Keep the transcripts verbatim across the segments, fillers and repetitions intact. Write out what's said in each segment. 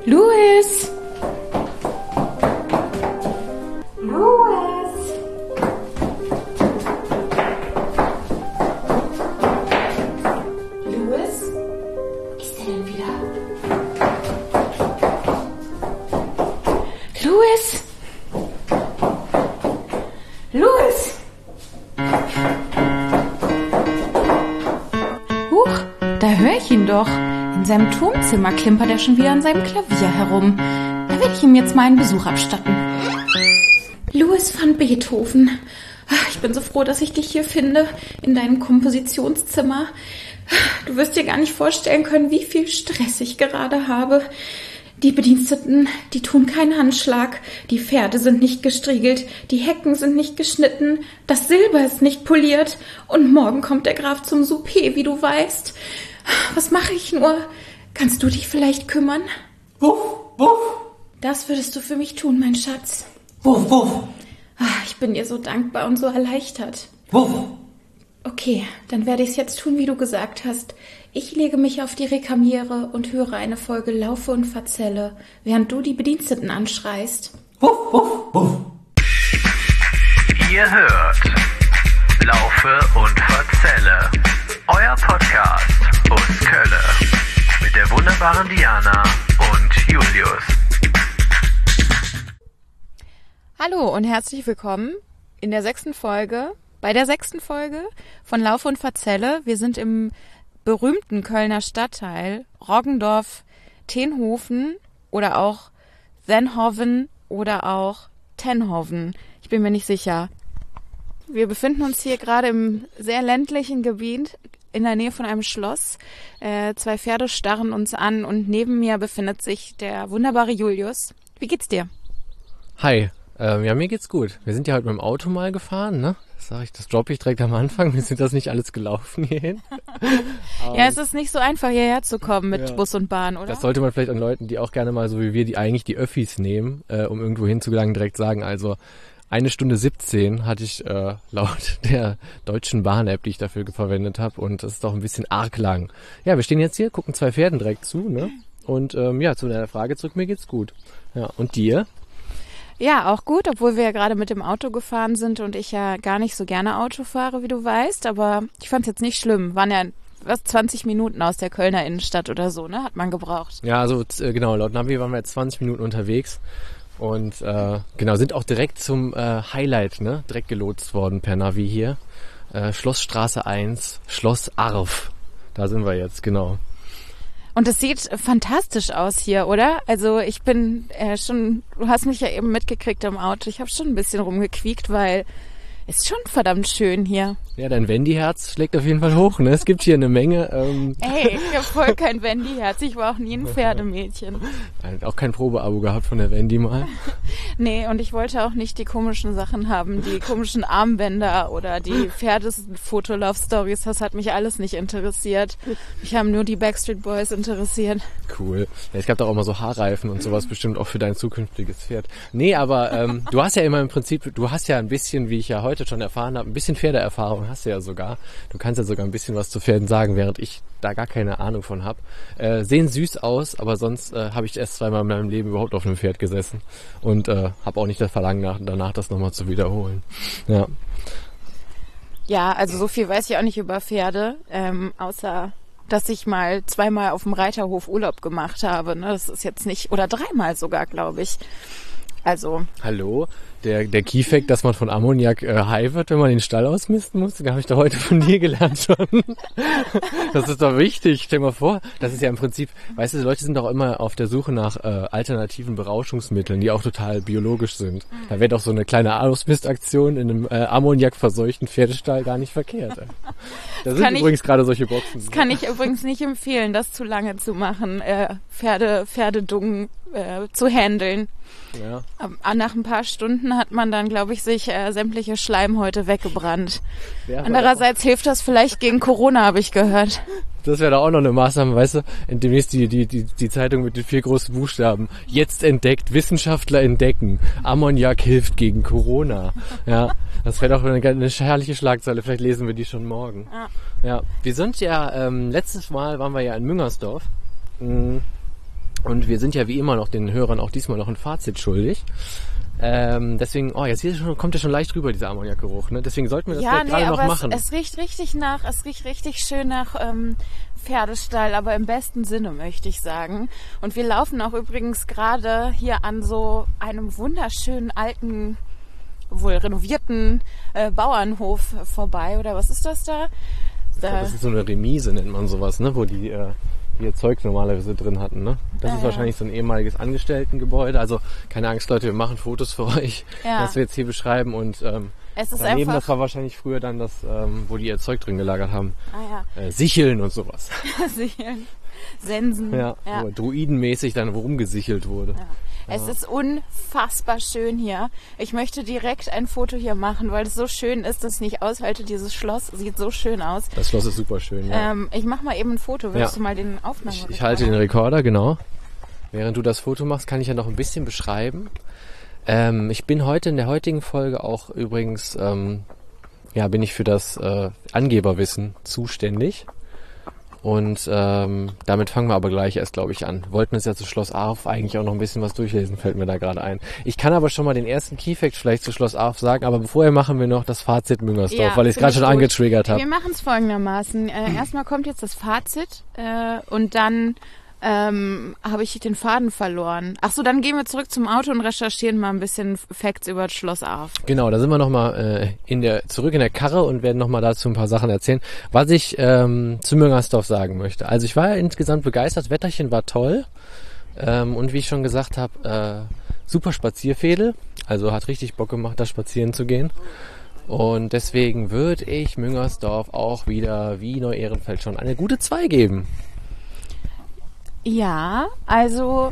Louis! Louis! Louis? Ist er denn wieder? Louis? Louis! Huch, da höre ich ihn doch. In seinem Turmzimmer klimpert er schon wieder an seinem Klavier herum. Da werde ich ihm jetzt mal einen Besuch abstatten. Louis van Beethoven. Ich bin so froh, dass ich dich hier finde, in deinem Kompositionszimmer. Du wirst dir gar nicht vorstellen können, wie viel Stress ich gerade habe. Die Bediensteten, die tun keinen Handschlag. Die Pferde sind nicht gestriegelt. Die Hecken sind nicht geschnitten. Das Silber ist nicht poliert. Und morgen kommt der Graf zum Souper, wie du weißt. Was mache ich nur? Kannst du dich vielleicht kümmern? Wuff, wuff. Das würdest du für mich tun, mein Schatz. Wuff, wuff. Ich bin dir so dankbar und so erleichtert. Wuff. Okay, dann werde ich es jetzt tun, wie du gesagt hast. Ich lege mich auf die Rekamiere und höre eine Folge Laufe und Verzelle, während du die Bediensteten anschreist. Wuff, wuff, wuff. Ihr hört Laufe und Verzelle, euer Podcast aus Kölle mit der wunderbaren Diana und Julius. Hallo und herzlich willkommen in der sechsten Folge, bei der sechsten Folge von Laufe und Verzelle. Wir sind im berühmten Kölner Stadtteil Roggendorf-Tenhofen oder auch Senhoven oder auch Tenhoven. Ich bin mir nicht sicher. Wir befinden uns hier gerade im sehr ländlichen Gebiet in der Nähe von einem Schloss. Äh, zwei Pferde starren uns an und neben mir befindet sich der wunderbare Julius. Wie geht's dir? Hi, ähm, ja, mir geht's gut. Wir sind ja heute mit dem Auto mal gefahren, ne? Das sag ich, das droppe ich direkt am Anfang. Wir sind das nicht alles gelaufen hierhin. Ja, es ist nicht so einfach, hierher zu kommen mit ja. Bus und Bahn, oder? Das sollte man vielleicht an Leuten, die auch gerne mal so wie wir, die eigentlich die Öffis nehmen, äh, um irgendwo hinzugelangen, direkt sagen. Also eine Stunde siebzehn hatte ich äh, laut der deutschen Bahn-App, die ich dafür verwendet habe. Und das ist doch ein bisschen arg lang. Ja, wir stehen jetzt hier, gucken zwei Pferden direkt zu, ne? Und ähm, ja, zu deiner Frage zurück, mir geht's gut. Ja, und dir? Ja, auch gut, obwohl wir ja gerade mit dem Auto gefahren sind und ich ja gar nicht so gerne Auto fahre, wie du weißt. Aber ich fand es jetzt nicht schlimm. Waren ja was zwanzig Minuten aus der Kölner Innenstadt oder so, ne? Hat man gebraucht. Ja, also äh, genau, laut Navi waren wir jetzt zwanzig Minuten unterwegs. Und äh, genau, sind auch direkt zum äh, Highlight, ne? Direkt gelotst worden per Navi hier. Äh, Schlossstraße eins, Schloss Arf. Da sind wir jetzt, genau. Und es sieht fantastisch aus hier, oder? Also ich bin äh, schon, du hast mich ja eben mitgekriegt im Auto. Ich habe schon ein bisschen rumgequiekt, weil es ist schon verdammt schön hier. Ja, dein Wendy-Herz schlägt auf jeden Fall hoch, ne? Es gibt hier eine Menge. Ähm Ey, ich habe voll kein Wendy-Herz. Ich war auch nie ein Pferdemädchen. Nein, auch kein Probeabo gehabt von der Wendy mal. Nee, und ich wollte auch nicht die komischen Sachen haben, die komischen Armbänder oder die Pferdefotolove-Stories. Das hat mich alles nicht interessiert. Mich haben nur die Backstreet Boys interessiert. Cool. Ja, es gab doch auch mal so Haarreifen und sowas bestimmt auch für dein zukünftiges Pferd. Nee, aber ähm, du hast ja immer im Prinzip, du hast ja ein bisschen, wie ich ja heute schon erfahren habe, ein bisschen Pferdeerfahrung hast du ja sogar. Du kannst ja sogar ein bisschen was zu Pferden sagen, während ich da gar keine Ahnung von habe. Äh, sehen süß aus, aber sonst äh, habe ich erst zweimal in meinem Leben überhaupt auf einem Pferd gesessen und äh, habe auch nicht das Verlangen nach, danach, das nochmal zu wiederholen. Ja. Ja, also so viel weiß ich auch nicht über Pferde, ähm, außer dass ich mal zweimal auf dem Reiterhof Urlaub gemacht habe. Ne? Das ist jetzt nicht, oder dreimal sogar, glaube ich. Also. Hallo? Der, der Key-Fact, dass man von Ammoniak äh, high wird, wenn man den Stall ausmisten muss, den habe ich doch heute von dir gelernt schon. Das ist doch wichtig. Stell dir mal vor, das ist ja im Prinzip, weißt du, die Leute sind doch immer auf der Suche nach äh, alternativen Berauschungsmitteln, die auch total biologisch sind. Da wäre doch so eine kleine Ausmistaktion in einem äh, Ammoniak-verseuchten Pferdestall gar nicht verkehrt. Ey. Da sind übrigens gerade solche Boxen. Das kann ich übrigens nicht empfehlen, das zu lange zu machen, äh, Pferde, Pferdedungen äh, zu handeln. Ja. Nach ein paar Stunden hat man dann, glaube ich, sich äh, sämtliche Schleimhäute weggebrannt. Ja, Andererseits hilft das vielleicht gegen Corona, habe ich gehört. Das wäre doch auch noch eine Maßnahme, weißt du, in demnächst die, die, die, die Zeitung mit den vier großen Buchstaben. Jetzt entdeckt, Wissenschaftler entdecken, Ammoniak hilft gegen Corona. Ja, das wäre doch eine, eine herrliche Schlagzeile, vielleicht lesen wir die schon morgen. Ja, ja wir sind ja, ähm, letztes Mal waren wir ja in Müngersdorf. Und wir sind ja wie immer noch den Hörern auch diesmal noch ein Fazit schuldig. Ähm, deswegen, oh, jetzt hier schon, kommt ja schon leicht rüber, dieser Ammoniakgeruch, ne? Deswegen sollten wir das ja, vielleicht nee, gerade aber noch machen. Es, es riecht richtig nach, es riecht richtig schön nach ähm, Pferdestall, aber im besten Sinne, möchte ich sagen. Und wir laufen auch übrigens gerade hier an so einem wunderschönen alten, wohl renovierten äh, Bauernhof vorbei. Oder was ist das da? Ich glaub, das ist so eine Remise, nennt man sowas, ne? Wo die äh, die ihr Zeug normalerweise drin hatten, ne? Das ja, ist wahrscheinlich so ein ehemaliges Angestelltengebäude. Also keine Angst, Leute, wir machen Fotos für euch, ja. was wir jetzt hier beschreiben. Und ähm, es ist daneben, einfach, das war wahrscheinlich früher dann das, ähm, wo die ihr Zeug drin gelagert haben. Ah, ja. Äh, Sicheln und sowas. Sicheln, Sensen. Ja, ja. wo druidenmäßig dann rumgesichelt wurde. Ja. Es ist unfassbar schön hier. Ich möchte direkt ein Foto hier machen, weil es so schön ist, dass ich nicht aushalte. Dieses Schloss sieht so schön aus. Das Schloss ist super schön, ja. Ähm, ich mache mal eben ein Foto. Willst Ja. du mal den Aufnahme? Ich, ich halte den Rekorder, genau. Während du das Foto machst, kann ich ja noch ein bisschen beschreiben. Ähm, ich bin heute in der heutigen Folge auch übrigens, ähm, ja, bin ich für das äh, Angeberwissen zuständig. Und ähm, damit fangen wir aber gleich erst, glaube ich, an. Wollten uns ja zu Schloss Arf eigentlich auch noch ein bisschen was durchlesen, fällt mir da gerade ein. Ich kann aber schon mal den ersten Keyfact vielleicht zu Schloss Arf sagen, aber vorher machen wir noch das Fazit Müngersdorf, Ja, weil ich es gerade schon finde ich gut. angetriggert habe. Wir machen es folgendermaßen. Äh, erstmal kommt jetzt das Fazit äh, und dann ähm, habe ich den Faden verloren. Ach so, dann gehen wir zurück zum Auto und recherchieren mal ein bisschen Facts über das Schloss Arf. Genau, da sind wir nochmal äh, in der, zurück in der Karre und werden nochmal dazu ein paar Sachen erzählen, was ich ähm, zu Müngersdorf sagen möchte. Also ich war insgesamt begeistert, Wetterchen war toll ähm, und wie ich schon gesagt habe, äh, super Spazierfädel, also hat richtig Bock gemacht, da spazieren zu gehen. Und deswegen würde ich Müngersdorf auch wieder wie Neu-Ehrenfeld schon eine gute zwei geben. Ja, also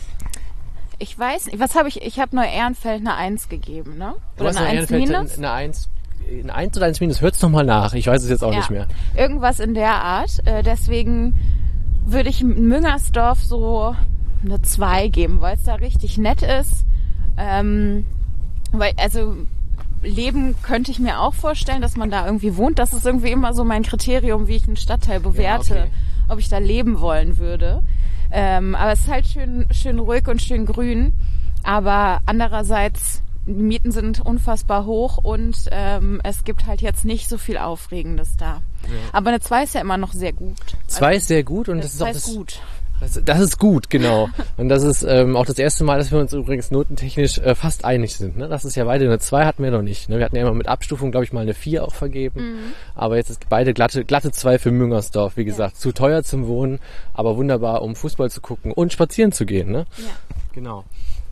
ich weiß nicht, was habe ich, ich habe Neu-Ehrenfeld eine eins gegeben, ne? Du Oder hast eine eins Neu-Ehrenfeld minus? Eine eins, eine eins oder eins minus, hört's nochmal nach, ich weiß es jetzt auch Ja, nicht mehr. irgendwas in der Art. Äh, deswegen würde ich Müngersdorf so eine zwei geben, weil es da richtig nett ist. Ähm, weil, also leben könnte ich mir auch vorstellen, dass man da irgendwie wohnt. Das ist irgendwie immer so mein Kriterium, wie ich einen Stadtteil bewerte, Ja, okay. ob ich da leben wollen würde. Ähm, aber es ist halt schön, schön ruhig und schön grün. Aber andererseits, die Mieten sind unfassbar hoch und ähm, es gibt halt jetzt nicht so viel Aufregendes da. Ja. Aber eine zwei ist ja immer noch sehr gut. Zwei ist sehr gut und das, Das ist auch ist das, gut. Das, das ist gut, genau. Und das ist ähm, auch das erste Mal, dass wir uns übrigens notentechnisch äh, fast einig sind. Ne? Das ist ja beide eine zwei hatten wir noch nicht. Ne? Wir hatten ja immer mit Abstufung, glaube ich, mal eine vier auch vergeben. Mhm. Aber jetzt ist beide glatte glatte zwei für Müngersdorf. Wie gesagt, ja. Zu teuer zum Wohnen, aber wunderbar, um Fußball zu gucken und spazieren zu gehen. Ne? Ja. Genau.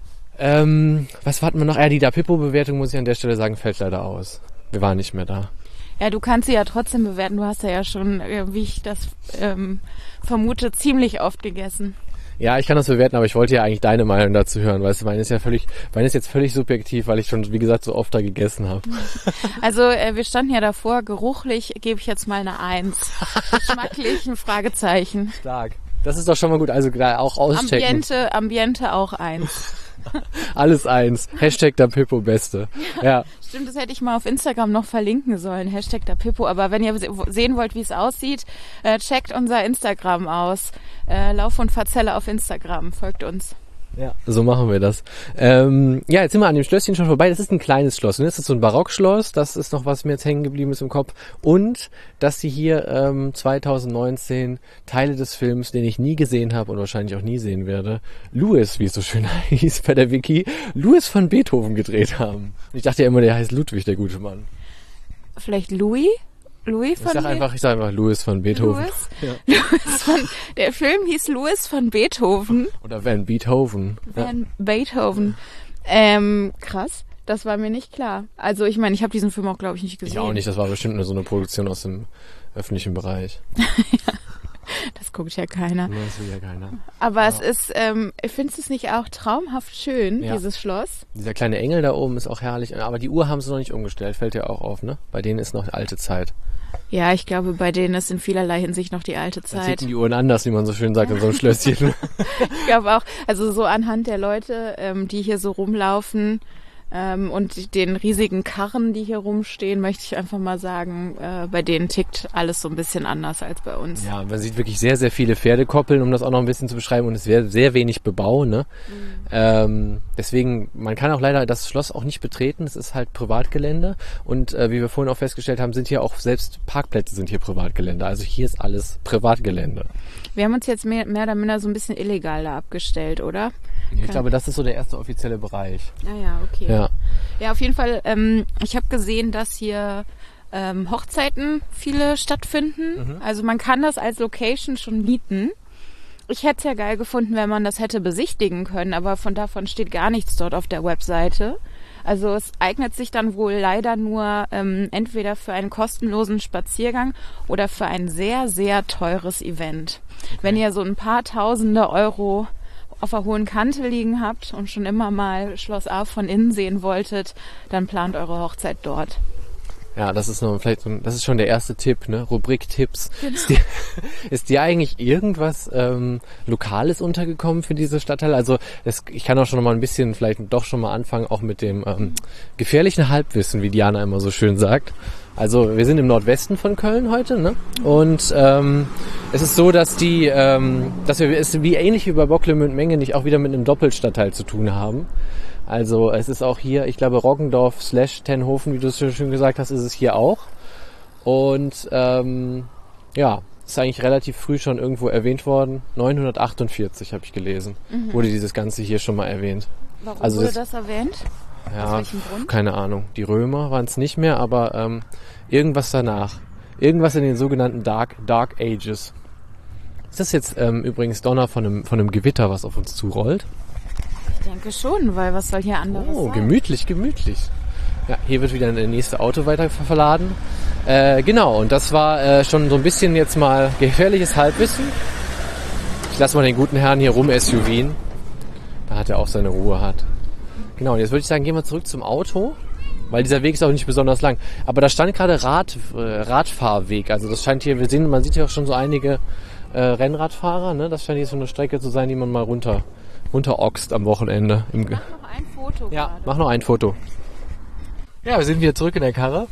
Ähm, was hatten wir noch? Ja, die Da Pippo-Bewertung, muss ich an der Stelle sagen, fällt leider aus. Wir waren nicht mehr da. Ja, du kannst sie ja trotzdem bewerten. Du hast ja, ja schon, äh, wie ich das ähm, vermute, ziemlich oft gegessen. Ja, ich kann das bewerten, aber ich wollte ja eigentlich deine Meinung dazu hören. Weißt du, meine ist ja völlig, meine ist jetzt völlig subjektiv, weil ich schon, wie gesagt, so oft da gegessen habe. Also äh, wir standen ja davor, geruchlich gebe ich jetzt mal eine Eins. Geschmacklich ein Fragezeichen. Stark. Das ist doch schon mal gut. Also da auch auschecken. Ambiente, Ambiente auch eins. Alles eins. Hashtag Da Pippo Beste. Ja. Stimmt, das hätte ich mal auf Instagram noch verlinken sollen. Hashtag Da Pippo. Aber wenn ihr sehen wollt, wie es aussieht, äh, checkt unser Instagram aus. Äh, Lauf und Verzelle auf Instagram. Folgt uns. Ja, so machen wir das. Ähm, ja, jetzt sind wir an dem Schlösschen schon vorbei. Das ist ein kleines Schloss. Und das ist so ein Barockschloss. Das ist noch, was mir jetzt hängen geblieben ist im Kopf. Und, dass sie hier ähm, zwanzig neunzehn Teile des Films, den ich nie gesehen habe und wahrscheinlich auch nie sehen werde, Louis, wie es so schön hieß bei der Wiki, Louis von Beethoven gedreht haben. Ich dachte ja immer, der heißt Ludwig, der gute Mann. Vielleicht Louis? Louis von Ich sag einfach, ich sag einfach Louis von Beethoven. Louis? Ja. Louis von, der Film hieß Louis von Beethoven. Oder Van Beethoven. Van Beethoven. Ähm, krass. Das war mir nicht klar. Also ich meine, ich habe diesen Film auch, glaube ich, nicht gesehen. Ich auch nicht, das war bestimmt nur so eine Produktion aus dem öffentlichen Bereich. Ja, das guckt ja keiner. Das will ja keiner. Aber ja. es ist, ähm, findest du es nicht auch traumhaft schön, ja. dieses Schloss? Dieser kleine Engel da oben ist auch herrlich. Aber die Uhr haben sie noch nicht umgestellt, fällt ja auch auf, ne? Bei denen ist noch alte Zeit. Ja, ich glaube, bei denen ist in vielerlei Hinsicht noch die alte Da Zeit. ticken die Uhren anders, wie man so schön sagt, in so einem Schlösschen. Ich glaube auch, also so anhand der Leute, ähm, die hier so rumlaufen, Ähm, und den riesigen Karren, die hier rumstehen, möchte ich einfach mal sagen, äh, bei denen tickt alles so ein bisschen anders als bei uns. Ja, man sieht wirklich sehr, sehr viele Pferdekoppeln, um das auch noch ein bisschen zu beschreiben, und es wäre sehr wenig Bebau, ne? Mhm. Ähm, deswegen, man kann auch leider das Schloss auch nicht betreten, es ist halt Privatgelände, und äh, wie wir vorhin auch festgestellt haben, sind hier auch selbst Parkplätze sind hier Privatgelände, also hier ist alles Privatgelände. Wir haben uns jetzt mehr, mehr oder minder so ein bisschen illegal da abgestellt, oder? Ich Kann. glaube, das ist so der erste offizielle Bereich. Ah ja, okay. Ja, ja auf jeden Fall, ähm, ich habe gesehen, dass hier ähm, Hochzeiten viele stattfinden. Mhm. Also man kann das als Location schon mieten. Ich hätte es ja geil gefunden, wenn man das hätte besichtigen können, aber von davon steht gar nichts dort auf der Webseite. Also es eignet sich dann wohl leider nur ähm, entweder für einen kostenlosen Spaziergang oder für ein sehr, sehr teures Event. Okay. Wenn ihr so ein paar Tausende Euro auf der hohen Kante liegen habt und schon immer mal Schloss Arf von innen sehen wolltet, dann plant eure Hochzeit dort. Ja, das ist noch vielleicht so ein, das ist schon der erste Tipp, ne? Rubrik Tipps. Genau. Ist, dir, ist dir eigentlich irgendwas ähm, Lokales untergekommen für diese Stadtteile? Also es, ich kann auch schon noch mal ein bisschen, vielleicht doch schon mal anfangen, auch mit dem ähm, gefährlichen Halbwissen, wie Diana immer so schön sagt. Also wir sind im Nordwesten von Köln heute, ne? Und ähm, es ist so, dass die, ähm, dass wir es wie ähnlich wie bei Bocklemünd-Menge nicht auch wieder mit einem Doppelstadtteil zu tun haben. Also es ist auch hier, ich glaube, Roggendorf slash Tenhofen, wie du es schon schön gesagt hast, ist es hier auch. Und ähm, ja, ist eigentlich relativ früh schon irgendwo erwähnt worden. neunhundertachtundvierzig habe ich gelesen, mhm. wurde dieses Ganze hier schon mal erwähnt. Warum also wurde das, das erwähnt? Ja, keine Ahnung. Die Römer waren es nicht mehr, aber ähm, irgendwas danach. Irgendwas in den sogenannten Dark, Dark Ages. Ist das jetzt ähm, übrigens Donner von einem, von einem Gewitter, was auf uns zurollt? Ich denke schon, weil was soll hier anderes Oh, sein? gemütlich, gemütlich. Ja, hier wird wieder das nächste Auto weiter verladen. Äh, genau, und das war äh, schon so ein bisschen jetzt mal gefährliches Halbwissen. Ich lasse mal den guten Herrn hier rum S U V'n. Da hat er auch seine Ruhe hat. Genau, und jetzt würde ich sagen, gehen wir zurück zum Auto, weil dieser Weg ist auch nicht besonders lang. Aber da stand gerade Rad, äh, Radfahrweg. Also das scheint hier, wir sehen, man sieht hier auch schon so einige äh, Rennradfahrer. Ne? Das scheint hier so eine Strecke zu sein, die man mal runter runteroxt am Wochenende. Im mach noch ein Foto. Ja, gerade. mach noch ein Foto. Ja, wir sind wieder zurück in der Karre.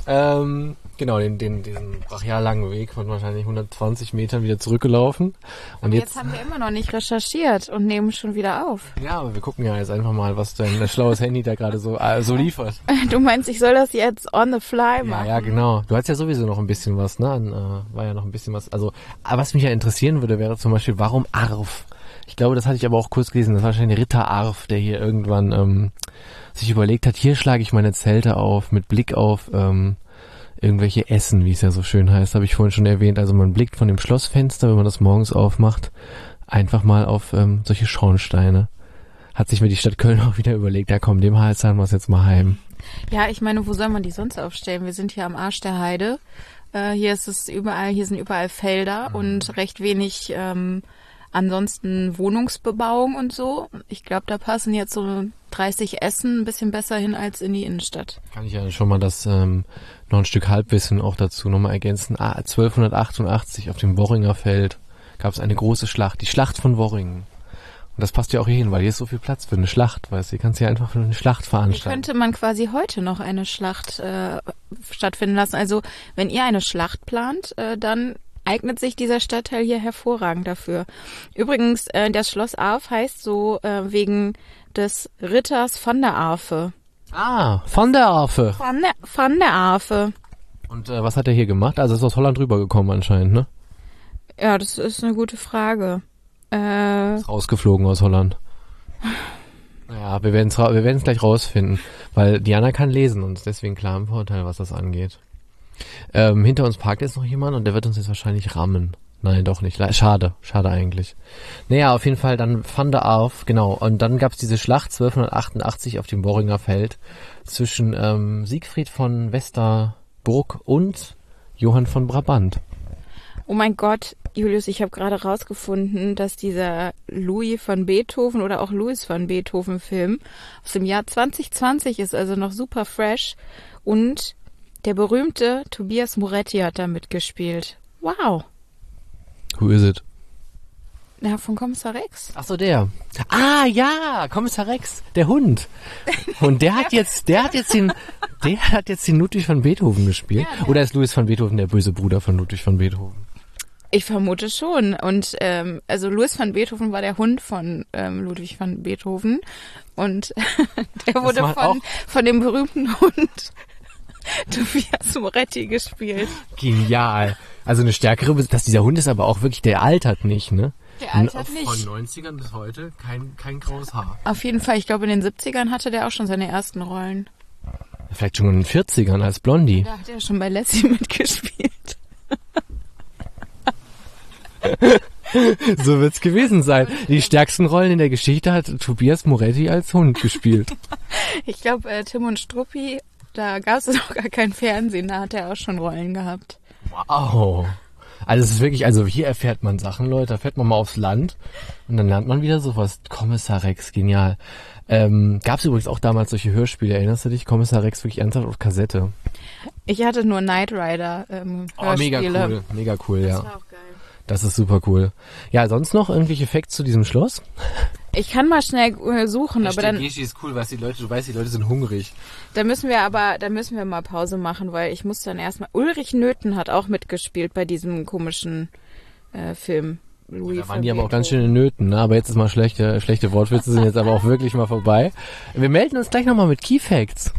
Ähm, genau, den, den, diesen brachial langen Weg von wahrscheinlich hundertzwanzig Metern wieder zurückgelaufen. Und jetzt, jetzt haben wir immer noch nicht recherchiert und nehmen schon wieder auf. Ja, aber wir gucken ja jetzt einfach mal, was dein schlaues Handy da gerade so, äh, so liefert. Du meinst, ich soll das jetzt on the fly machen? Ja, ja, genau. Du hast ja sowieso noch ein bisschen was, ne? An, äh, war ja noch ein bisschen was. Also, aber was mich ja interessieren würde, wäre zum Beispiel, warum Arf? Ich glaube, das hatte ich aber auch kurz gelesen. Das war wahrscheinlich Ritter Arf, der hier irgendwann ähm, sich überlegt hat, hier schlage ich meine Zelte auf mit Blick auf ähm, irgendwelche Essen, wie es ja so schön heißt, habe ich vorhin schon erwähnt. Also man blickt von dem Schlossfenster, wenn man das morgens aufmacht, einfach mal auf ähm, solche Schornsteine. Hat sich mir die Stadt Köln auch wieder überlegt, ja komm, dem Hals haben wir es jetzt mal heim. Ja, ich meine, wo soll man die sonst aufstellen? Wir sind hier am Arsch der Heide. Äh, hier ist es überall, hier sind überall Felder mhm. und recht wenig ähm, ansonsten Wohnungsbebauung und so. Ich glaube, da passen jetzt so dreißig Essen ein bisschen besser hin als in die Innenstadt. Kann ich ja schon mal das ähm, noch ein Stück Halbwissen auch dazu nochmal ergänzen. Ah, zwölfhundertachtundachtzig auf dem Worringer Feld gab es eine große Schlacht, die Schlacht von Worringen. Und das passt ja auch hier hin, weil hier ist so viel Platz für eine Schlacht, weißt du, hier kannst du ja einfach für eine Schlacht veranstalten. Hier könnte man quasi heute noch eine Schlacht äh, stattfinden lassen. Also wenn ihr eine Schlacht plant, äh, dann eignet sich dieser Stadtteil hier hervorragend dafür. Übrigens, äh, das Schloss Arf heißt so äh, wegen des Ritters von der Arfe. Ah, von der Arfe. Von der, von der Arfe. Und äh, was hat er hier gemacht? Also ist aus Holland rübergekommen anscheinend, ne? Ja, das ist eine gute Frage. Äh, ist rausgeflogen aus Holland. Naja, wir werden es wir werden's gleich rausfinden, weil Diana kann lesen und ist deswegen klar im Vorteil, was das angeht. Ähm, hinter uns parkt jetzt noch jemand und der wird uns jetzt wahrscheinlich rammen. Nein, doch nicht. Schade, schade eigentlich. Naja, auf jeden Fall dann Van der Arf, genau. Und dann gab's diese Schlacht zwölfhundertachtundachtzig auf dem Worringer Feld zwischen ähm, Siegfried von Westerburg und Johann von Brabant. Oh mein Gott, Julius, ich habe gerade rausgefunden, dass dieser Louis von Beethoven oder auch Louis von Beethoven Film aus dem Jahr zwanzig zwanzig ist, also noch super fresh. Und der berühmte Tobias Moretti hat da mitgespielt. Wow. Who is it? Ja, von Kommissar Rex. Ach so, der. Ah, ja, Kommissar Rex, der Hund. Und der hat jetzt, der hat jetzt den, der hat jetzt den Ludwig van Beethoven gespielt. Ja, Oder ist Louis van Beethoven der böse Bruder von Ludwig van Beethoven? Ich vermute schon. Und ähm, also Louis van Beethoven war der Hund von ähm, Ludwig van Beethoven. Und der wurde macht von, auch- von dem berühmten Hund Tobias Moretti gespielt. Genial. Also eine stärkere, dass dieser Hund ist aber auch wirklich, der altert nicht, ne? Der altert nicht. Von neunzigern bis heute kein, kein graues Haar. Auf jeden Fall, ich glaube in den siebzigern hatte der auch schon seine ersten Rollen. Vielleicht schon in den vierzigern als Blondie. Da hat er schon bei Lassie mitgespielt. So wird's gewesen sein. Die stärksten Rollen in der Geschichte hat Tobias Moretti als Hund gespielt. Ich glaube, äh, Tim und Struppi, da gab es noch gar kein Fernsehen, da hat er auch schon Rollen gehabt. Wow. Also es ist wirklich, also hier erfährt man Sachen, Leute, da fährt man mal aufs Land und dann lernt man wieder sowas. Kommissar Rex, genial. Ähm, gab es übrigens auch damals solche Hörspiele, erinnerst du dich? Kommissar Rex wirklich ernsthaft auf Kassette. Ich hatte nur Knight Rider ähm, Oh, mega Hörspiele. cool, mega cool, ja. Das war auch geil. Das ist super cool. Ja, sonst noch irgendwelche Facts zu diesem Schloss? Ich kann mal schnell äh, suchen, aber dann, Geschi ist cool, weil die Leute, du weißt, die Leute sind hungrig. dann müssen wir aber, dann müssen wir mal Pause machen, weil ich muss dann erstmal. Ulrich Nöthen hat auch mitgespielt bei diesem komischen äh, Film. Louis Da waren van die aber auch ganz Beethoven. schön in Nöten, ne? Aber jetzt ist mal schlechte, schlechte Wortwitze sind jetzt aber auch wirklich mal vorbei. Wir melden uns gleich nochmal mit Key Facts.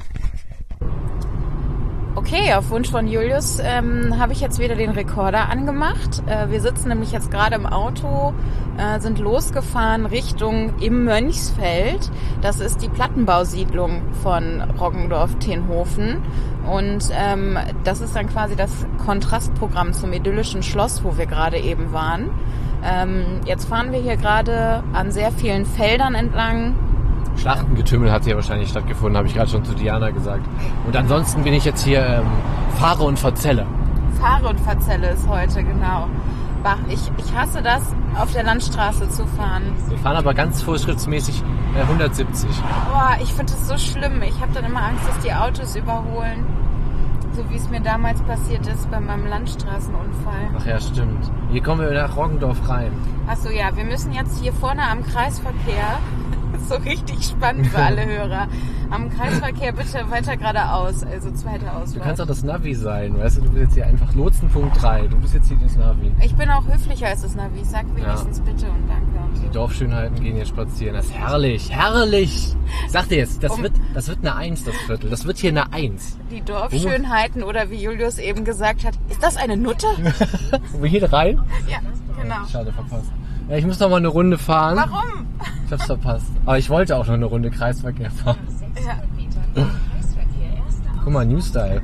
Okay, auf Wunsch von Julius ähm, habe ich jetzt wieder den Rekorder angemacht. Äh, wir sitzen nämlich jetzt gerade im Auto, äh, sind losgefahren Richtung im Mönchsfeld. Das ist die Plattenbausiedlung von Roggendorf-Tenhofen. Und ähm, das ist dann quasi das Kontrastprogramm zum idyllischen Schloss, wo wir gerade eben waren. Ähm, jetzt fahren wir hier gerade an sehr vielen Feldern entlang. Schlachtengetümmel hat hier wahrscheinlich stattgefunden, habe ich gerade schon zu Diana gesagt. Und ansonsten bin ich jetzt hier ähm, Fahre und Verzelle. Fahre und Verzelle ist heute, genau. Bah, ich, ich hasse das, auf der Landstraße zu fahren. Wir fahren aber ganz vorschriftsmäßig äh, hundertsiebzig. Boah, ich finde das so schlimm. Ich habe dann immer Angst, dass die Autos überholen. So wie es mir damals passiert ist bei meinem Landstraßenunfall. Ach ja, stimmt. Hier kommen wir nach Roggendorf rein. Achso, ja, wir müssen jetzt hier vorne am Kreisverkehr, das ist so richtig spannend für alle Hörer, am Kreisverkehr bitte weiter geradeaus, also zweite Ausfahrt. Du kannst doch das Navi sein, weißt du? Du bist jetzt hier einfach Lotsenpunkt drei. Du bist jetzt hier das Navi. Ich bin auch höflicher als das Navi. Ich sag wenigstens Ja. bitte und danke. Und so. Die Dorfschönheiten gehen hier spazieren. Das ist herrlich, herrlich. Ich sag dir jetzt, das Um- wird, das wird eine Eins, das Viertel. Das wird hier eine Eins. Die Dorfschönheiten oder wie Julius eben gesagt hat, ist das eine Nutte? Wollen wir hier rein? Ja, genau. Schade, verpasst. Ja, ich muss noch mal eine Runde fahren. Warum? Ich hab's verpasst. Aber ich wollte auch noch eine Runde Kreisverkehr fahren. Ja. Guck mal, New Style.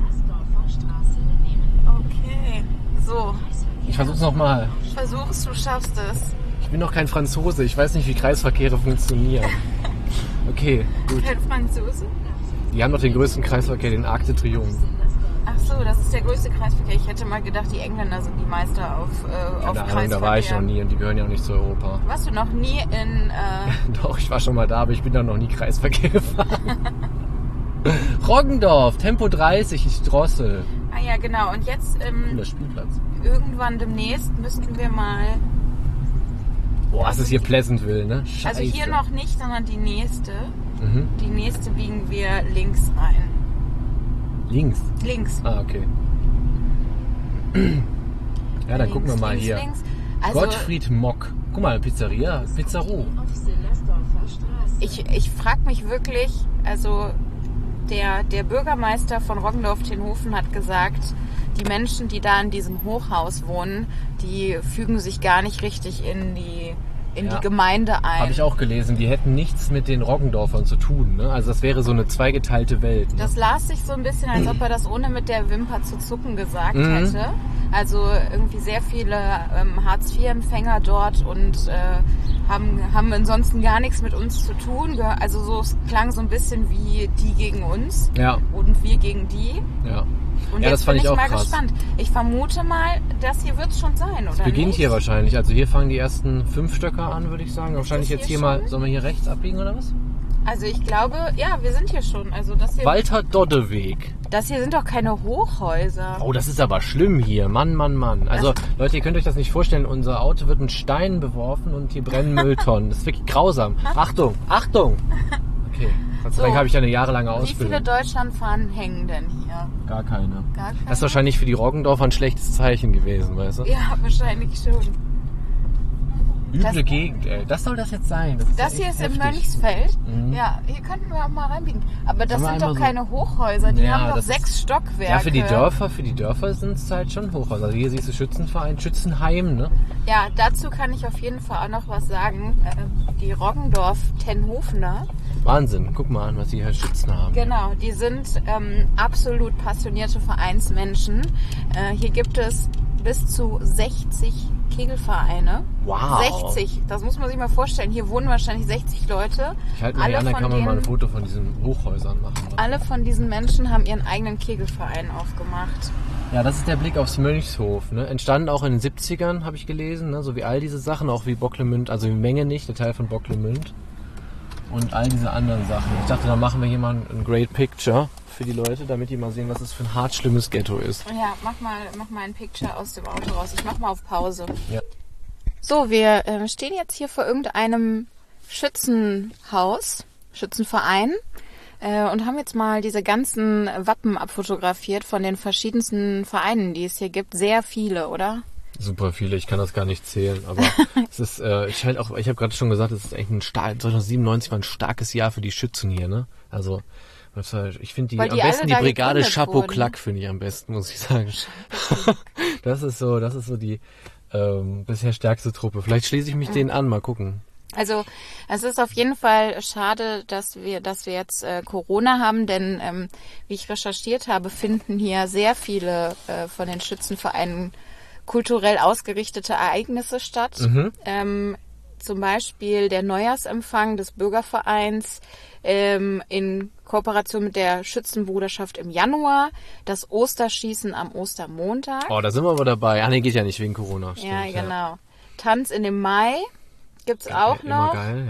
Okay. So, Ich versuch's noch mal. versuch's, du schaffst es. Ich bin noch kein Franzose. Ich weiß nicht, wie Kreisverkehre funktionieren. Okay, gut. Kein Franzose? Die haben doch den größten Kreisverkehr, den Arc de Triomphe. Ach so, das ist der größte Kreisverkehr. Ich hätte mal gedacht, die Engländer sind die Meister auf, äh, auf Keine Ahnung, Kreisverkehr. da war ich noch nie und die gehören ja auch nicht zu Europa. Warst du noch nie in... Äh, Doch, ich war schon mal da, aber ich bin da noch nie Kreisverkehr gefahren. Roggendorf, Tempo dreißig, ich drossel. ah ja, genau. Und jetzt ähm, Cooler Spielplatz. irgendwann demnächst müssten wir mal... Boah, es ist hier Pleasantville, ne? Scheiße. Also hier noch nicht, sondern die nächste. Mhm. Die nächste biegen wir links ein. Links. Links. Ah, okay. Ja, dann links, gucken wir mal links, hier. Links. Also Gottfried Mock. Guck mal, Pizzeria, Pizzaru. ich, ich frage mich wirklich, also der, der Bürgermeister von Roggendorf-Tenhofen hat gesagt, die Menschen, die da in diesem Hochhaus wohnen, die fügen sich gar nicht richtig in die, in Ja. die Gemeinde ein. Habe ich auch gelesen, die hätten nichts mit den Roggendorfern zu tun. Ne? Also das wäre so eine zweigeteilte Welt. Ne? Das las sich so ein bisschen, als ob er das ohne mit der Wimper zu zucken gesagt Mhm. hätte. Also irgendwie sehr viele ähm, Hartz vier Empfänger dort und äh, haben, haben ansonsten gar nichts mit uns zu tun. Geh- Also so, es klang so ein bisschen wie die gegen uns Ja, und wir gegen die. ja. Und Ja, jetzt das fand bin ich ich auch mal krass. gespannt. Ich vermute mal, das hier wird es schon sein, oder Beginnt nicht? hier wahrscheinlich. Also hier fangen die ersten fünf Stöcker an, würde ich sagen. Wahrscheinlich hier jetzt hier schon? mal. Sollen wir hier rechts abbiegen oder was? Also ich glaube, ja, wir sind hier schon. Also das hier, Walter-Dodde-Weg. das hier sind doch keine Hochhäuser. Oh, das ist aber schlimm hier. Mann, Mann, Mann. Also, Leute, ihr könnt euch das nicht vorstellen. Unser Auto wird mit Steinen beworfen und hier brennen Mülltonnen. Das ist wirklich grausam. Achtung, Achtung. Okay, Gott sei Dank habe ich eine jahrelange Wie Ausbildung. viele Deutschlandfahnen hängen denn hier? Gar keine. Gar keine? Das ist wahrscheinlich für die Roggendorfer ein schlechtes Zeichen gewesen, weißt du? Ja, wahrscheinlich schon. Üble das- Gegend, ey. Das soll das jetzt sein. Das, ist Das ja hier echt ist im heftig. Mönchsfeld. Mhm. Ja, hier könnten wir auch mal reinbiegen. Aber das Sollen wir sind doch einmal so- keine Hochhäuser. Die Ja, haben doch das sechs ist- Stockwerke. Ja, für die Dörfer, für die Dörfer sind es halt schon Hochhäuser. Also hier siehst du Schützenverein, Schützenheim, ne? Ja, dazu kann ich auf jeden Fall auch noch was sagen. Äh, Die Roggendorf-Tenhofener, Wahnsinn. Guck mal an, was die hier Schützen haben. genau, die sind ähm, absolut passionierte Vereinsmenschen. Äh, hier gibt es bis zu sechzig Kegelvereine. Wow. sechzig, das muss man sich mal vorstellen. Hier wohnen wahrscheinlich sechzig Leute. Ich halte mal hier an, dann von kann man mal ein denen- Foto von diesen Hochhäusern machen. Alle von diesen Menschen haben ihren eigenen Kegelverein aufgemacht. Ja, das ist der Blick aufs Mönchshof. Ne? Entstanden auch in den siebzigern, habe ich gelesen. Ne? So wie all diese Sachen, auch wie Bocklemünd, also die Menge nicht, der Teil von Bocklemünd. Und all diese anderen Sachen. Ich dachte, da machen wir hier mal ein Great Picture für die Leute, damit die mal sehen, was es für ein hart schlimmes Ghetto ist. Ja, mach mal, mach mal ein Picture aus dem Auto raus. Ich mach mal auf Pause. Ja. So, wir äh, stehen jetzt hier vor irgendeinem Schützenhaus, Schützenverein, äh, und haben jetzt mal diese ganzen Wappen abfotografiert von den verschiedensten Vereinen, die es hier gibt. Sehr viele, oder? Super viele, ich kann das gar nicht zählen, aber es ist, äh, ich halt auch, ich habe gerade schon gesagt, es ist echt ein stark, neunzehnhundertsiebenundneunzig war ein starkes Jahr für die Schützen hier, ne? Also, was war- ich finde die, Weil am die besten alle die da Brigade gegründet Chapeau wurden. Clack finde ich am besten, muss ich sagen. Das ist so, das ist so die ähm, bisher stärkste Truppe. Vielleicht schließe ich mich denen an, mal gucken. Also es ist auf jeden Fall schade, dass wir, dass wir jetzt äh, Corona haben, denn ähm, wie ich recherchiert habe, finden hier sehr viele äh, von den Schützenvereinen kulturell ausgerichtete Ereignisse statt. Mhm. Ähm, zum Beispiel der Neujahrsempfang des Bürgervereins ähm, in Kooperation mit der Schützenbruderschaft im Januar, das Osterschießen am Ostermontag. Oh, da sind wir aber dabei. Ah, nee, geht ja nicht wegen Corona. Stimmt, ja, genau. Tanz in dem Mai gibt's auch Immer noch. geil,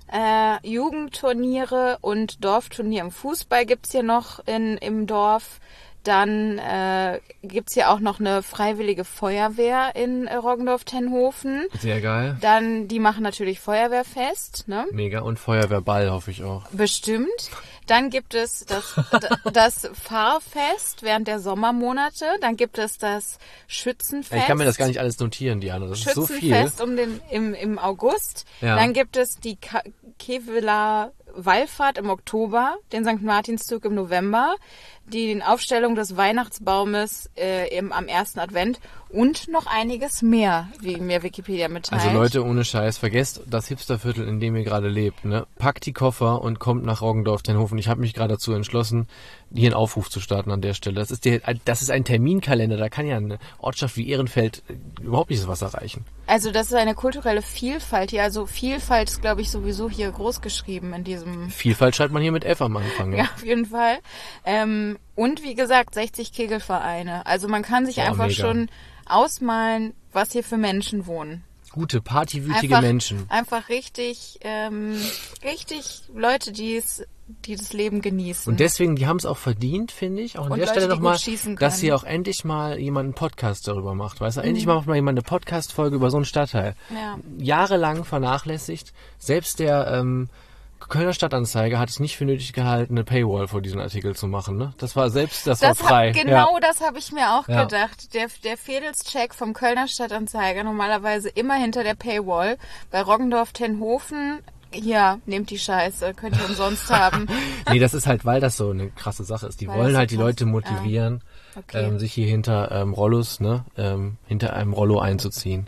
ja. Äh, Jugendturniere und Dorfturnier im Fußball gibt's hier noch in, im Dorf. Dann äh, gibt's hier auch noch eine freiwillige Feuerwehr in äh, Roggendorf-Tenhofen. Sehr geil. Dann, die machen natürlich Feuerwehrfest, ne? Mega. Und Feuerwehrball hoffe ich auch. Bestimmt. Dann gibt es das, das Fahrfest während der Sommermonate. Dann gibt es das Schützenfest. Ich kann mir das gar nicht alles notieren, Diana. Das ist so viel. Schützenfest um den, im, im August. Ja. Dann gibt es die Ka- Keveler Wallfahrt im Oktober, den Sankt Martinszug im November, die Aufstellung des Weihnachtsbaumes äh, im, am ersten Advent und noch einiges mehr, wie mir Wikipedia mitteilt. Also Leute, ohne Scheiß, vergesst das Hipsterviertel, in dem ihr gerade lebt. Ne? Packt die Koffer und kommt nach Roggendorf-Tenhofen. Ich habe mich gerade dazu entschlossen, hier einen Aufruf zu starten an der Stelle. Das ist, der, das ist ein Terminkalender, da kann ja eine Ortschaft wie Ehrenfeld überhaupt nicht so was erreichen. Also das ist eine kulturelle Vielfalt hier. Also Vielfalt ist, glaube ich, sowieso hier groß geschrieben in diesem... Vielfalt schreibt man hier mit F am Anfang. Ja, Ja, auf jeden Fall. Ähm, und wie gesagt, sechzig Kegelvereine. Also man kann sich Boah, einfach mega. schon ausmalen, was hier für Menschen wohnen. Gute, partywütige Einfach, Menschen. einfach richtig, ähm, richtig Leute, die es, die das Leben genießen. Und deswegen, die haben es auch verdient, finde ich. Auch an Und der Leute, Stelle die nochmal, gut schießen dass können. hier auch endlich mal jemand einen Podcast darüber macht. Weißt du, endlich Mhm. mal macht mal jemand eine Podcast-Folge über so einen Stadtteil. Ja. Jahrelang vernachlässigt. Selbst der ähm, Kölner Stadtanzeiger hat es nicht für nötig gehalten, eine Paywall vor diesem Artikel zu machen. Ne? Das war selbst, das, Das war frei. hab, genau Ja. das habe ich mir auch Ja. gedacht. Der, der Fädelscheck vom Kölner Stadtanzeiger, normalerweise immer hinter der Paywall. Bei Roggendorf-Tenhofen, hier, nehmt die Scheiße, könnt ihr umsonst haben. Nee, das ist halt, weil das so eine krasse Sache ist. Die Weil wollen das halt so die Leute krass- motivieren, Okay. ähm, sich hier hinter ähm, Rollos, ne, ähm, hinter einem Rollo einzuziehen.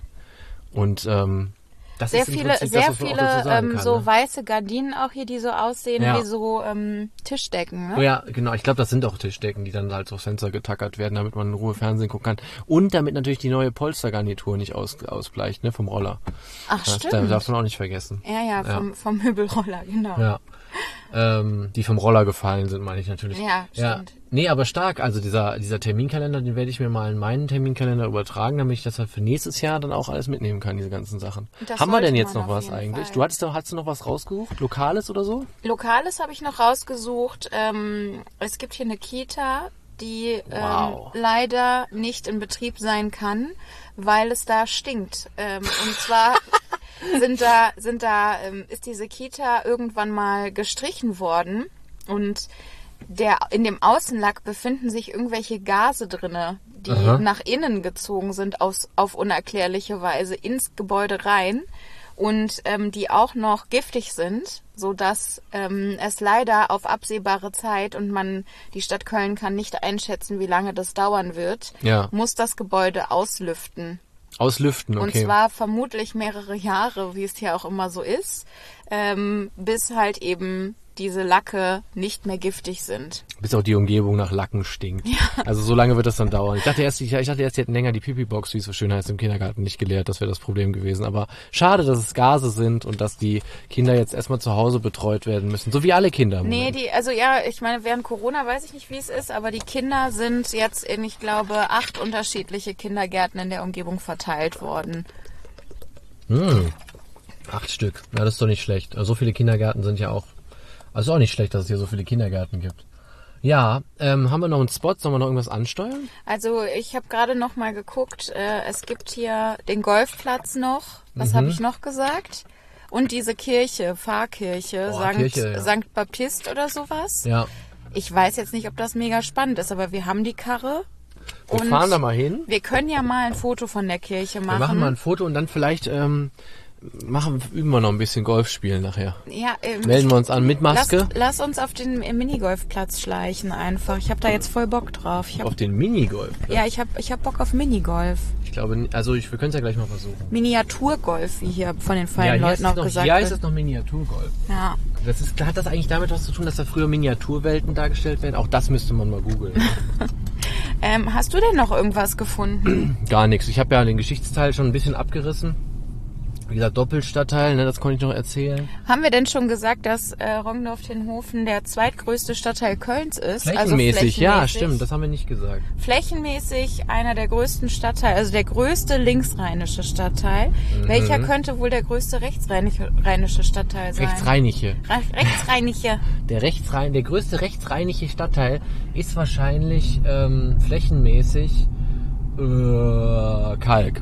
Und ähm, das Sehr ist im viele, Prinzip sehr das, was man auch viele dazu sagen ähm, kann, so ne? weiße Gardinen auch hier, die so aussehen Ja. wie so ähm, Tischdecken. Oh Ne? ja, genau. Ich glaube, das sind auch Tischdecken, die dann halt aufs Fenster getackert werden, damit man in Ruhe Fernsehen gucken kann. Und damit natürlich die neue Polstergarnitur nicht aus, ausbleicht, ne, vom Roller. Ach Das stimmt. darf, darf man auch nicht vergessen. Ja, ja, vom, vom Möbelroller, genau. Ja. ähm, die vom Roller gefallen sind, meine ich natürlich. Ja, stimmt. Nee, aber stark. Also dieser, dieser Terminkalender, den werde ich mir mal in meinen Terminkalender übertragen, damit ich das halt für nächstes Jahr dann auch alles mitnehmen kann, diese ganzen Sachen. Das Haben wir denn sollte jetzt man noch auf was jeden eigentlich? Fall. Du hattest, da- hattest du noch was rausgesucht? Lokales oder so? Lokales habe ich noch rausgesucht. Ähm, es gibt hier eine Kita, die Wow. ähm, leider nicht in Betrieb sein kann, weil es da stinkt. Ähm, und zwar sind da, sind da, ähm, ist diese Kita irgendwann mal gestrichen worden und der, in dem Außenlack befinden sich irgendwelche Gase drinne, die Aha. nach innen gezogen sind aus, auf unerklärliche Weise ins Gebäude rein und ähm, die auch noch giftig sind, so dass ähm, es leider auf absehbare Zeit und man, die Stadt Köln kann nicht einschätzen, wie lange das dauern wird, Ja. muss das Gebäude auslüften. Auslüften, okay. Und zwar vermutlich mehrere Jahre, wie es hier auch immer so ist, ähm, bis halt eben diese Lacke nicht mehr giftig sind. Bis auch die Umgebung nach Lacken stinkt. Ja. Also so lange wird das dann dauern. Ich dachte erst, ich, ich dachte erst, die hätten länger die Pipi-Box, wie es so schön heißt, im Kindergarten nicht geleert. Das wäre das Problem gewesen. Aber schade, dass es Gase sind und dass die Kinder jetzt erstmal zu Hause betreut werden müssen. So wie alle Kinder. im Nee, Moment. die, also ja, ich meine, während Corona weiß ich nicht, wie es ist, aber die Kinder sind jetzt in, ich glaube, acht unterschiedliche Kindergärten in der Umgebung verteilt worden. Hm. Acht Stück. Ja, das ist doch nicht schlecht. Also so viele Kindergärten sind ja auch... Also auch nicht schlecht, dass es hier so viele Kindergärten gibt. Ja, ähm, haben wir noch einen Spot? Sollen wir noch irgendwas ansteuern? Also ich habe gerade noch mal geguckt, äh, es gibt hier den Golfplatz noch, was Mhm. habe ich noch gesagt? Und diese Kirche, Pfarrkirche, Boah, Sankt, Kirche, ja. Sankt Baptist oder sowas. Ja. Ich weiß jetzt nicht, ob das mega spannend ist, aber wir haben die Karre. Wir und fahren da mal hin. Wir können ja mal ein Foto von der Kirche machen. Wir machen mal ein Foto und dann vielleicht ähm, machen, üben wir noch ein bisschen Golf spielen nachher. Ja, ähm, Melden wir uns an mit Maske. Lass, lass uns auf den äh, Minigolfplatz schleichen einfach. Ich habe da jetzt voll Bock drauf. Ich hab, Auf den Minigolf. ja, ich habe ich hab Bock auf Minigolf. Ich glaube, also ich, wir können es ja gleich mal versuchen. Miniaturgolf, wie hier von den feinen hier Leuten ist es auch noch, gesagt hier heißt wird. es noch Miniaturgolf. Ja. Das ist, hat das eigentlich damit was zu tun, dass da früher Miniaturwelten dargestellt werden? Auch das müsste man mal googeln. Ähm, hast du denn noch irgendwas gefunden? Gar nichts. Ich habe ja den Geschichtsteil schon ein bisschen abgerissen. Wie gesagt, Doppelstadtteil, ne, das konnte ich noch erzählen. Haben wir denn schon gesagt, dass äh, Rongdorf-Tenhofen der zweitgrößte Stadtteil Kölns ist? Flächenmäßig, also ja, flächenmäßig, stimmt, das haben wir nicht gesagt. Flächenmäßig einer der größten Stadtteile, also der größte linksrheinische Stadtteil. Mhm. Welcher könnte wohl der größte rechtsrheinische rheinische Stadtteil sein? Rechtsrheinische. Re rechtsrheinische. Der, Rechtsrhein, der größte rechtsrheinische Stadtteil ist wahrscheinlich ähm, flächenmäßig äh, Kalk.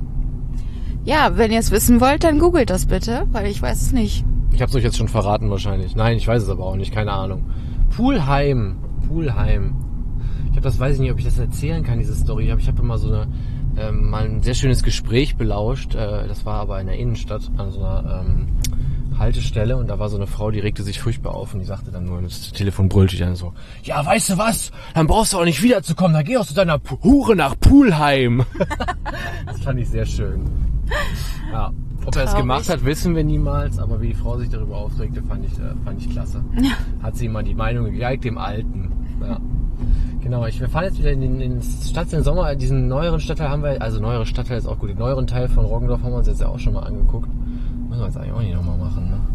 Ja, wenn ihr es wissen wollt, dann googelt das bitte, weil ich weiß es nicht. Ich habe es euch jetzt schon verraten wahrscheinlich. Nein, ich weiß es aber auch nicht, keine Ahnung. Pulheim, Pulheim. Ich habe das, weiß ich nicht, ob ich das erzählen kann, diese Story. Ich habe immer so eine, ähm, mal ein sehr schönes Gespräch belauscht. Äh, das war aber in der Innenstadt an so einer ähm, Haltestelle und da war so eine Frau, die regte sich furchtbar auf und die sagte dann nur, das Telefon brüllte ich dann so, ja, weißt du was, dann brauchst du auch nicht wiederzukommen, dann geh auch zu deiner Pu- Hure nach Pulheim. Das fand ich sehr schön. Ja, ob er es Traurig. gemacht hat, wissen wir niemals, aber wie die Frau sich darüber aufregte, fand ich, äh, fand ich klasse. Ja. Hat sie mal die Meinung gegeigt, dem Alten. Ja. Genau, ich, wir fahren jetzt wieder in den, in den Stadt, in den Sommer, diesen neueren Stadtteil haben wir, also neuere Stadtteil ist auch gut, den neueren Teil von Roggendorf haben wir uns jetzt ja auch schon mal angeguckt. Müssen wir jetzt eigentlich auch nicht nochmal machen, ne?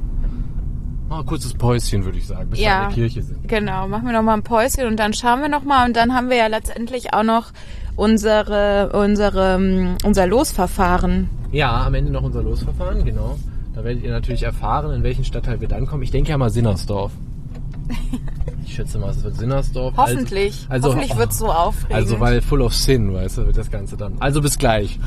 Mal ein kurzes Päuschen, würde ich sagen, bis wir Ja. in der Kirche sind. Genau, machen wir noch mal ein Päuschen und dann schauen wir noch mal und dann haben wir ja letztendlich auch noch unsere, unsere, unser Losverfahren. Ja, am Ende noch unser Losverfahren, genau. Da werdet ihr natürlich erfahren, in welchen Stadtteil wir dann kommen. Ich denke ja mal Sinnersdorf. Ich schätze mal, es wird Sinnersdorf. Hoffentlich. Also, Hoffentlich also, wird's so aufregend. Also, weil full of sin, weißt du, wird das Ganze dann. Also bis gleich.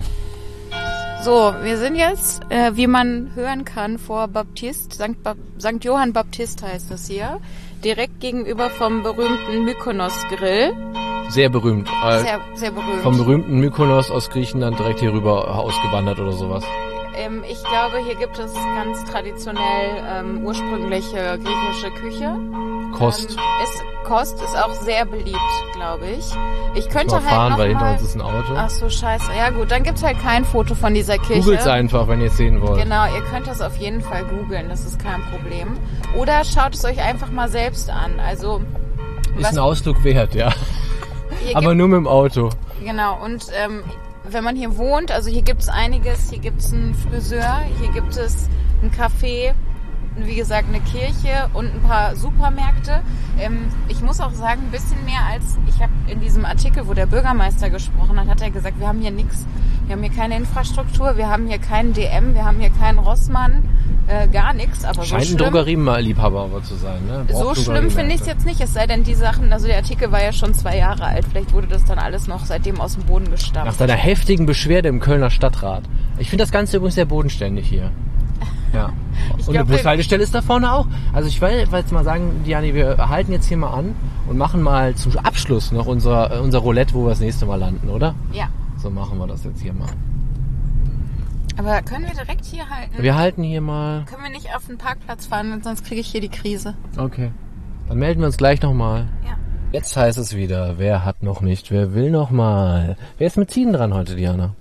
So, wir sind jetzt, äh, wie man hören kann, vor Baptist, Sankt, ba Sankt Johann Baptist heißt das hier, direkt gegenüber vom berühmten Mykonos-Grill. Sehr berühmt. Äh, Sehr, sehr berühmt. vom berühmten Mykonos aus Griechenland direkt hier rüber ausgewandert oder sowas. Ähm, ich glaube, hier gibt es ganz traditionell ähm, ursprüngliche griechische Küche. Kost. Ähm, ist, Kost ist auch sehr beliebt, glaube ich. Ich könnte Mal halt fahren, noch weil hinter mal... uns ist ein Auto. Ach so, scheiße. Ja gut, dann gibt's halt kein Foto von dieser Kirche. Googles einfach, wenn ihr es sehen wollt. Genau, ihr könnt das auf jeden Fall googeln, das ist kein Problem. Oder schaut es euch einfach mal selbst an. Also Ist was- ein Ausflug wert, ja. hier Aber gibt, nur mit dem Auto. genau, und ähm, wenn man hier wohnt, also hier gibt's einiges, hier gibt's einen Friseur, hier gibt es ein Café, wie gesagt, eine Kirche und ein paar Supermärkte. Ähm, ich muss auch sagen, ein bisschen mehr als, ich habe in diesem Artikel, wo der Bürgermeister gesprochen hat, hat er gesagt, wir haben hier nichts, wir haben hier keine Infrastruktur, wir haben hier keinen D M, wir haben hier keinen Rossmann, äh, gar nichts. Aber Scheint so ein schlimm, Drogerieliebhaber aber zu sein, ne? so schlimm finde ich es jetzt nicht, es sei denn, die Sachen, also der Artikel war ja schon zwei Jahre alt, vielleicht wurde das dann alles noch seitdem aus dem Boden Nach gestampft. seiner heftigen Beschwerde im Kölner Stadtrat. Ich finde das Ganze übrigens sehr bodenständig hier. Ja. Ich Und glaub, die Bushaltestelle ist da vorne auch. Also ich will jetzt mal sagen, Diani, wir halten jetzt hier mal an und machen mal zum Abschluss noch unser, unser Roulette, wo wir das nächste Mal landen, oder? Ja, So machen wir das jetzt hier mal. aber können wir direkt hier halten? Wir halten hier mal. Können wir nicht auf den Parkplatz fahren, sonst kriege ich hier die Krise. Okay. Dann melden wir uns gleich nochmal. Ja. Jetzt heißt es wieder, wer hat noch nicht, wer will noch mal. Wer ist mit Ziehen dran heute, Diana?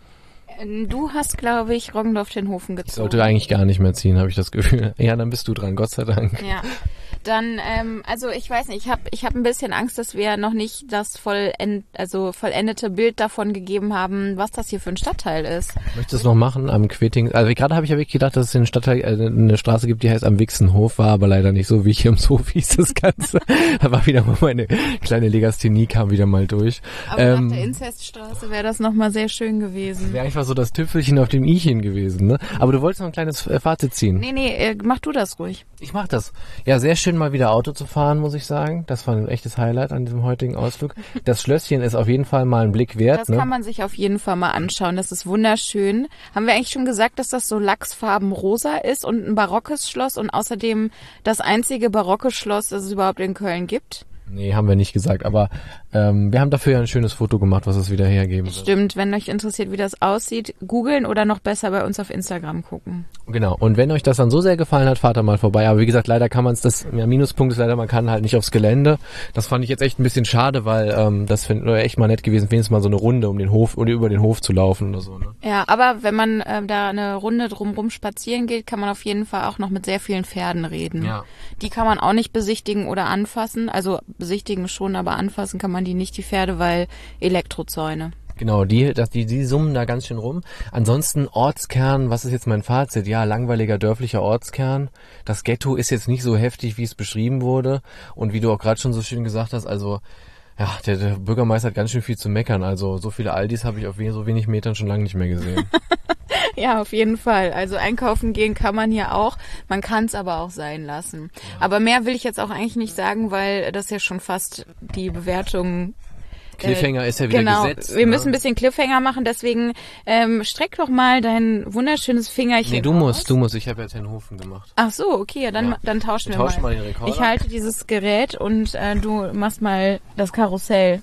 Du hast, glaube ich, Roggendorf den Hofen Ich gezogen. sollte eigentlich gar nicht mehr ziehen, habe ich das Gefühl. Ja, dann bist du dran, Gott sei Dank. Ja. Dann, ähm, also ich weiß nicht, ich habe ich hab ein bisschen Angst, dass wir noch nicht das vollend, also vollendete Bild davon gegeben haben, was das hier für ein Stadtteil ist. Möchtest du es noch machen am Quitting? Also gerade habe ich ja wirklich gedacht, dass es einen Stadtteil, äh, eine Straße gibt, die heißt am Wixenhof, war aber leider nicht so, wie ich hier im Hof hieß das Ganze. Da war wieder mal meine kleine Legasthenie, kam wieder mal durch. Aber Ähm, nach der Inzeststraße wäre das nochmal sehr schön gewesen. Wäre einfach so das Tüpfelchen auf dem ichen gewesen, ne? Aber du wolltest noch ein kleines äh, Fazit ziehen. Nee, nee, äh, mach du das ruhig. Ich mach das. Ja, sehr schön mal wieder Auto zu fahren, muss ich sagen. Das war ein echtes Highlight an diesem heutigen Ausflug. Das Schlösschen ist auf jeden Fall mal ein Blick wert. Das ne? kann man sich auf jeden Fall mal anschauen. Das ist wunderschön. Haben wir eigentlich schon gesagt, dass das so lachsfarben rosa ist und ein barockes Schloss und außerdem das einzige barocke Schloss, das es überhaupt in Köln gibt? Nee, haben wir nicht gesagt, aber ähm, wir haben dafür ja ein schönes Foto gemacht, was es wieder hergeben wird. Stimmt, wenn euch interessiert, wie das aussieht, googeln oder noch besser bei uns auf Instagram gucken. Genau, und wenn euch das dann so sehr gefallen hat, fahrt da mal vorbei. Aber wie gesagt, leider kann man es, das ja, Minuspunkt ist leider, man kann halt nicht aufs Gelände. Das fand ich jetzt echt ein bisschen schade, weil ähm, das wäre echt mal nett gewesen, wenigstens mal so eine Runde um den Hof oder über den Hof zu laufen oder so. Ne? Ja, aber wenn man äh, da eine Runde drumrum spazieren geht, kann man auf jeden Fall auch noch mit sehr vielen Pferden reden. Ja. Die kann man auch nicht besichtigen oder anfassen, also besichtigen schon, aber anfassen kann man die nicht, die Pferde, weil Elektrozäune. Genau, die, das, die, die summen da ganz schön rum. Ansonsten Ortskern, was ist jetzt mein Fazit? Ja, langweiliger dörflicher Ortskern. Das Ghetto ist jetzt nicht so heftig, wie es beschrieben wurde. Und wie du auch gerade schon so schön gesagt hast, also ja, der, der Bürgermeister hat ganz schön viel zu meckern. Also so viele Aldis habe ich auf so wenig Metern schon lange nicht mehr gesehen. Ja, auf jeden Fall. Also einkaufen gehen kann man hier auch. Man kann es aber auch sein lassen. Ja. Aber mehr will ich jetzt auch eigentlich nicht sagen, weil das ja schon fast die Bewertung... Cliffhanger ist ja wieder genau, gesetzt. Wir ne? müssen ein bisschen Cliffhanger machen, deswegen ähm, streck doch mal dein wunderschönes Fingerchen Nee, du aus. musst, du musst. Ich habe ja den Hofen gemacht. Ach so, okay, ja, dann, Ja. dann tauschen Wir wir tauschen mal. mal den Rekorder. Ich halte dieses Gerät und äh, du machst mal das Karussell.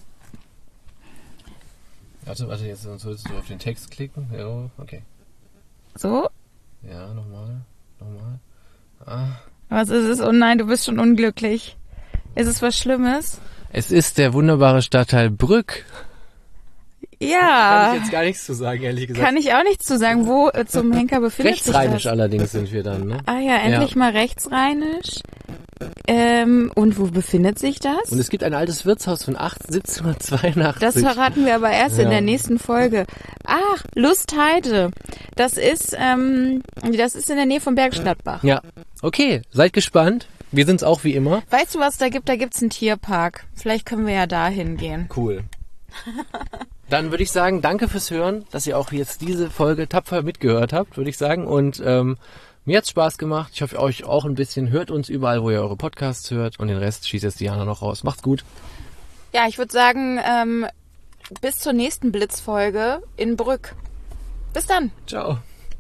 Warte, warte, jetzt sonst solltest du auf den Text klicken. Ja, okay. So, Ja, nochmal, nochmal. Ah. was ist es? Oh nein, du bist schon unglücklich. Ist es was Schlimmes? Es ist der wunderbare Stadtteil Brück. Ja. Kann ich jetzt gar nichts zu sagen, ehrlich gesagt. Kann ich auch nichts zu sagen. Wo äh, zum Henker befindet sich Rechtsrheinisch das? allerdings sind wir dann, ne? Ah ja, endlich Ja. mal rechtsrheinisch. Ähm, und wo befindet sich das? Und es gibt ein altes Wirtshaus von siebzehnhundertzweiundachtzig. Das verraten wir aber erst Ja. in der nächsten Folge. Ach, Lustheide. Das ist, ähm, das ist in der Nähe von Bergstadtbach. Ja, okay, seid gespannt. Wir sind's auch wie immer. Weißt du, was da gibt? Da gibt's einen Tierpark. Vielleicht können wir ja da hingehen. Cool. Dann würde ich sagen, danke fürs Hören, dass ihr auch jetzt diese Folge tapfer mitgehört habt, würde ich sagen. Und ähm, mir hat's Spaß gemacht. Ich hoffe, euch auch ein bisschen. Hört uns überall, wo ihr eure Podcasts hört. Und den Rest schießt jetzt Diana noch raus. Macht's gut. Ja, ich würde sagen, ähm, bis zur nächsten Blitzfolge in Brück. Bis dann. Ciao.